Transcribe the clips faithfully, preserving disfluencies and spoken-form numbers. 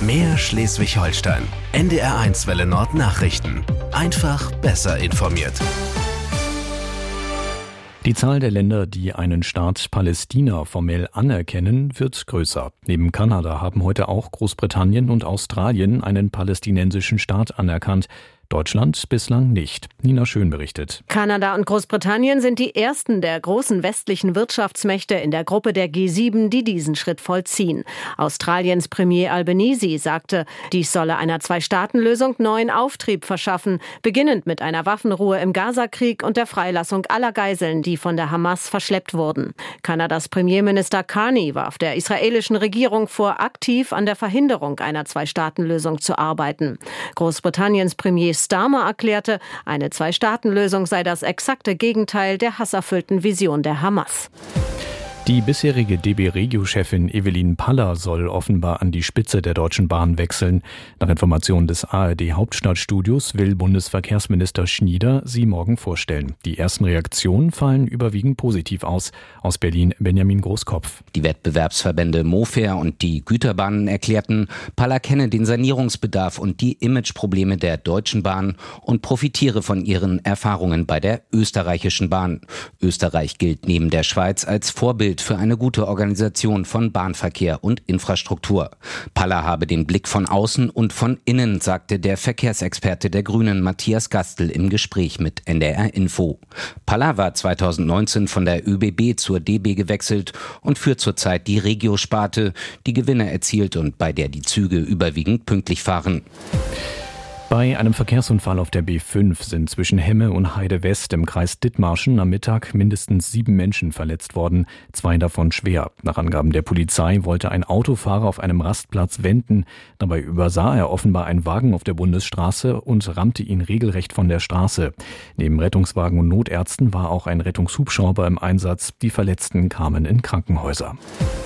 Mehr Schleswig-Holstein. N D R eins Welle Nord Nachrichten. Einfach besser informiert. Die Zahl der Länder, die einen Staat Palästina formell anerkennen, wird größer. Neben Kanada haben heute auch Großbritannien und Australien einen palästinensischen Staat anerkannt. Deutschland bislang nicht. Nina Schön berichtet. Kanada und Großbritannien sind die ersten der großen westlichen Wirtschaftsmächte in der Gruppe der G sieben, die diesen Schritt vollziehen. Australiens Premier Albanese sagte, dies solle einer Zwei-Staaten-Lösung neuen Auftrieb verschaffen, beginnend mit einer Waffenruhe im Gazakrieg und der Freilassung aller Geiseln, die von der Hamas verschleppt wurden. Kanadas Premierminister Carney warf der israelischen Regierung vor, aktiv an der Verhinderung einer Zwei-Staaten-Lösung zu arbeiten. Großbritanniens Premier Starmer erklärte, eine Zwei-Staaten-Lösung sei das exakte Gegenteil der hasserfüllten Vision der Hamas. Die bisherige D B-Regio-Chefin Evelyn Paller soll offenbar an die Spitze der Deutschen Bahn wechseln. Nach Informationen des A R D-Hauptstadtstudios will Bundesverkehrsminister Schnieder sie morgen vorstellen. Die ersten Reaktionen fallen überwiegend positiv aus. Aus Berlin Benjamin Großkopf. Die Wettbewerbsverbände Mofair und die Güterbahnen erklärten, Paller kenne den Sanierungsbedarf und die Imageprobleme der Deutschen Bahn und profitiere von ihren Erfahrungen bei der österreichischen Bahn. Österreich gilt neben der Schweiz als Vorbild für eine gute Organisation von Bahnverkehr und Infrastruktur. Paller habe den Blick von außen und von innen, sagte der Verkehrsexperte der Grünen Matthias Gastel im Gespräch mit N D R Info. Paller war zweitausendneunzehn von der ÖBB zur D B gewechselt und führt zurzeit die Regio-Sparte, die Gewinne erzielt und bei der die Züge überwiegend pünktlich fahren. Bei einem Verkehrsunfall auf der B fünf sind zwischen Hemme und Heide West im Kreis Dithmarschen am Mittag mindestens sieben Menschen verletzt worden, zwei davon schwer. Nach Angaben der Polizei wollte ein Autofahrer auf einem Rastplatz wenden. Dabei übersah er offenbar einen Wagen auf der Bundesstraße und rammte ihn regelrecht von der Straße. Neben Rettungswagen und Notärzten war auch ein Rettungshubschrauber im Einsatz. Die Verletzten kamen in Krankenhäuser.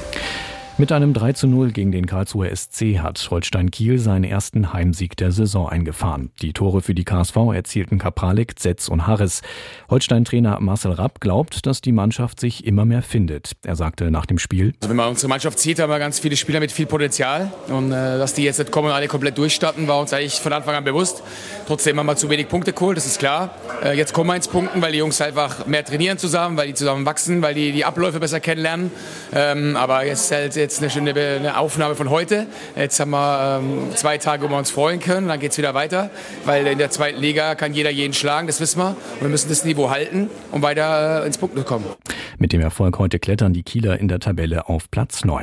Mit einem drei zu null gegen den Karlsruher S C hat Holstein Kiel seinen ersten Heimsieg der Saison eingefahren. Die Tore für die K S V erzielten Kapralek, Zetz und Harris. Holstein-Trainer Marcel Rapp glaubt, dass die Mannschaft sich immer mehr findet. Er sagte nach dem Spiel: Also wenn man unsere Mannschaft sieht, haben wir ganz viele Spieler mit viel Potenzial. Und äh, dass die jetzt nicht kommen und alle komplett durchstarten, war uns eigentlich von Anfang an bewusst. Trotzdem haben wir zu wenig Punkte geholt, das ist klar. Äh, jetzt kommen wir ins Punkten, weil die Jungs einfach mehr trainieren zusammen, weil die zusammen wachsen, weil die die Abläufe besser kennenlernen. Ähm, aber jetzt halt jetzt eine schöne eine Aufnahme von heute. Jetzt haben wir ähm, zwei Tage, wo wir uns freuen können. Dann geht es wieder weiter, weil in der zweiten Liga kann jeder jeden schlagen, das wissen wir. Und wir müssen das Niveau halten, um weiter äh, ins Punkte kommen. Mit dem Erfolg heute klettern die Kieler in der Tabelle auf Platz neun.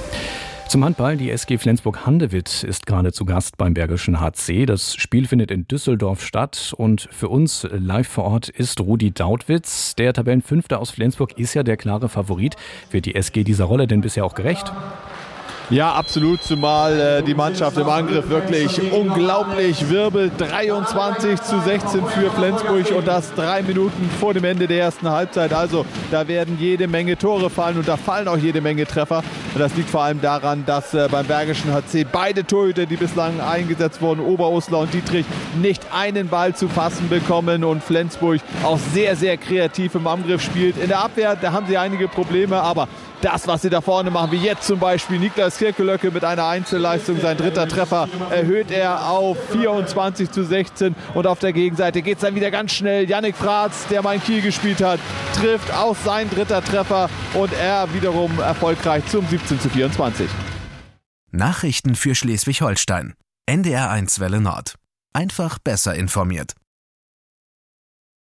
Zum Handball, die S G Flensburg-Handewitt ist gerade zu Gast beim Bergischen H C. Das Spiel findet in Düsseldorf statt und für uns live vor Ort ist Rudi Dautwitz. Der Tabellenfünfte aus Flensburg ist ja der klare Favorit. Wird die S G dieser Rolle denn bisher auch gerecht? Ja, absolut, zumal äh, die Mannschaft im Angriff wirklich unglaublich wirbelt. dreiundzwanzig zu sechzehn für Flensburg und das drei Minuten vor dem Ende der ersten Halbzeit. Also da werden jede Menge Tore fallen und da fallen auch jede Menge Treffer. Und das liegt vor allem daran, dass äh, beim Bergischen H C beide Torhüter, die bislang eingesetzt wurden, Oberosler und Dietrich, nicht einen Ball zu fassen bekommen und Flensburg auch sehr, sehr kreativ im Angriff spielt. In der Abwehr, da haben sie einige Probleme, aber das, was sie da vorne machen, wie jetzt zum Beispiel Niklas Kirkelöcke mit einer Einzelleistung, sein dritter Treffer, erhöht er auf vierundzwanzig zu sechzehn. Und auf der Gegenseite geht es dann wieder ganz schnell. Yannick Fratz, der mal in Kiel gespielt hat, trifft auch sein dritter Treffer und er wiederum erfolgreich zum siebzehn zu vierundzwanzig. Nachrichten für Schleswig-Holstein. N D R eins Welle Nord. Einfach besser informiert.